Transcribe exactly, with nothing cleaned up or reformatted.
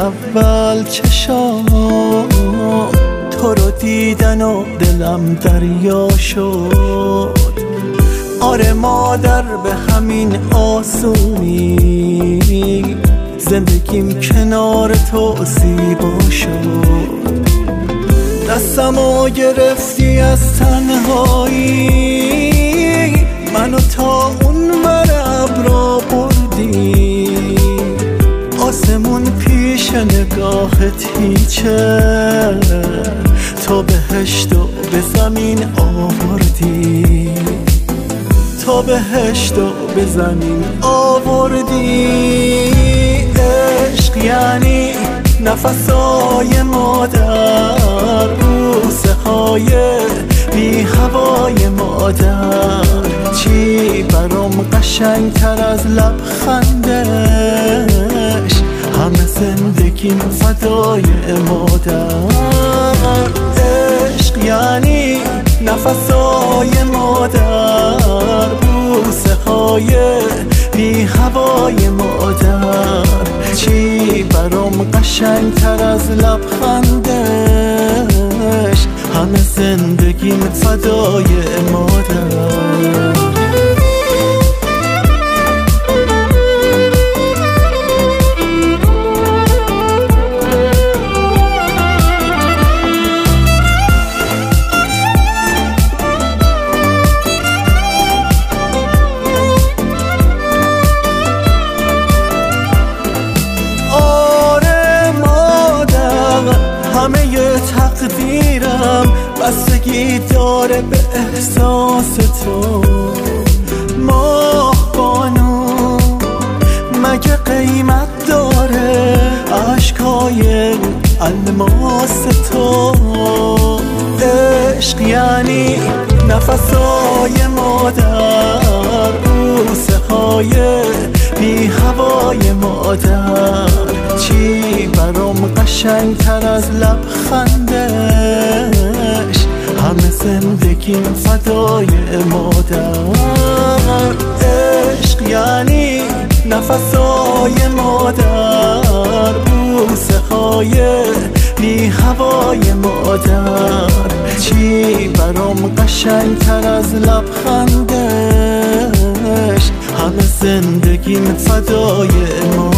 اول چشام تو رو دیدن و دلم دریا شد. آره مادر به همین آسونی زندگیم کنار تو زیبا شد. دستمو گرفتی از تنهایی منو تا اون ور ابرا بردی. آسمون پیش نگاهت هیچه تو بهشت و به زمین آوردی. تو بهشت و به زمین آوردی. عشق یعنی نفسای مادر، بوسه های بی هوای مادر. چی برام قشنگ تر از لبخندش، همه زندگیم فدای مادر. عشق یعنی نفسای مادر، بوسه های بی هوای مادر. چی برام قشنگ تر از لبخندش، همه زندگیم فدای مادر. همه تقدیرم بستگی داره به احساس تو. ماه بانو مگه قیمت داره عشقای الماس تو. عشق یعنی نفسای مادر، بوسه های بی هوای مادر. چی برام قشنگ تر از لبخندش، همه زندگیم فدای مادر. عشق یعنی نفسای مادر، بوسه های بی هوای مادر. چی برام قشنگ تر از لبخندش، همه زندگیم فدای مادر.